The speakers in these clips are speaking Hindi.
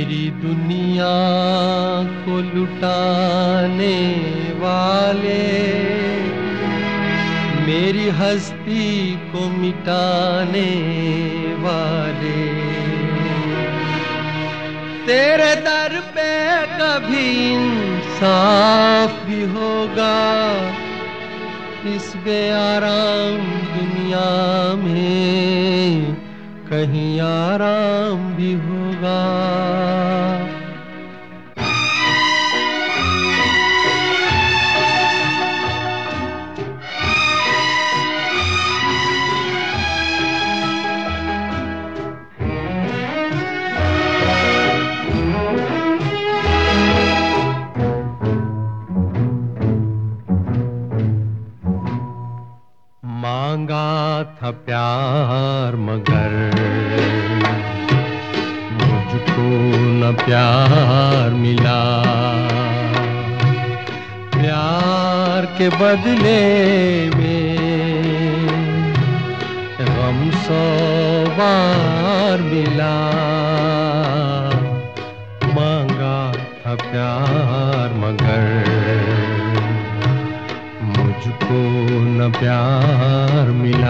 मेरी दुनिया को लुटाने वाले, मेरी हस्ती को मिटाने वाले, तेरे दर पे कभी इंसाफ भी होगा इस बेआराम दुनिया में, कहीं आराम भी होगा। मांगा था प्यार मगर मुझको न प्यार मिला, प्यार के बदले में गम 100 बार मिला। मांगा था प्यार मगर मुझको न प्यार मिला।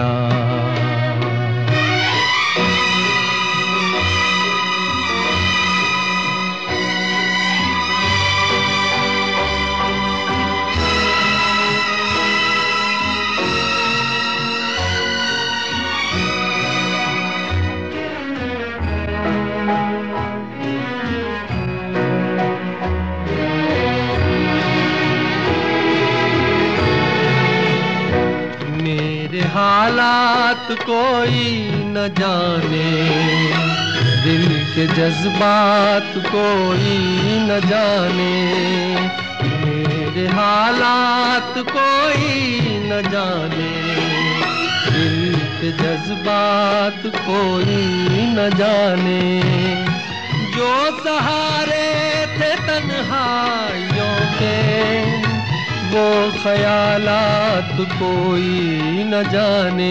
हालात कोई न जाने, दिल के जज्बात कोई न जाने, मेरे हालात कोई न जाने, दिल के जज्बात कोई न जाने। जो सहारे थे तन्हाइयों के वो ख्यालात कोई न जाने।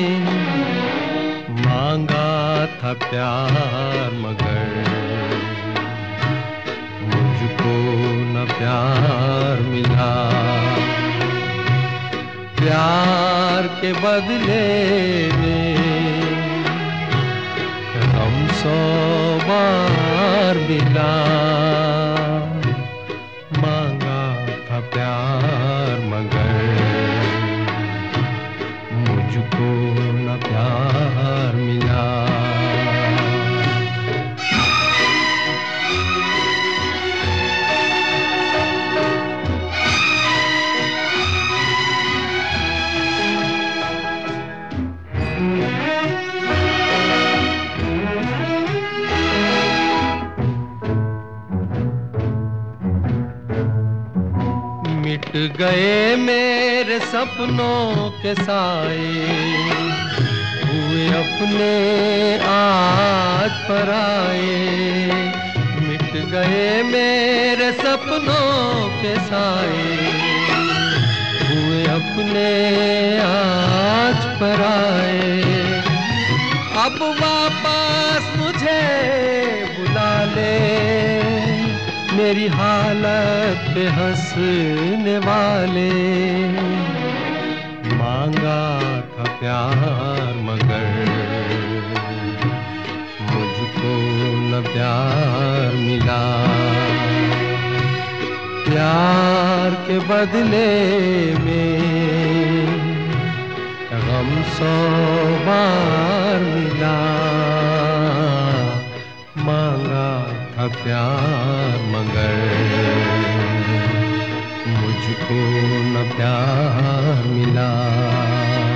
मांगा था प्यार मगर मुझको न प्यार मिला, प्यार के बदले में गम 100 बार मिला। मांगा था प्यार मगर मुझको न प्यार मिला। मिट गए मेरे सपनों के साए, हुए अपने आज पराए। मिट गए मेरे सपनों के साए, हुए अपने आज पराए। अब वापस मुझे बुला ले, मेरी हालत पे हंसने वाले। मांगा था प्यार मगर मुझको न प्यार मिला, प्यार के बदले में गम 100 बार मिला। मांगा था प्यार मगर मुझको न प्यार मिला।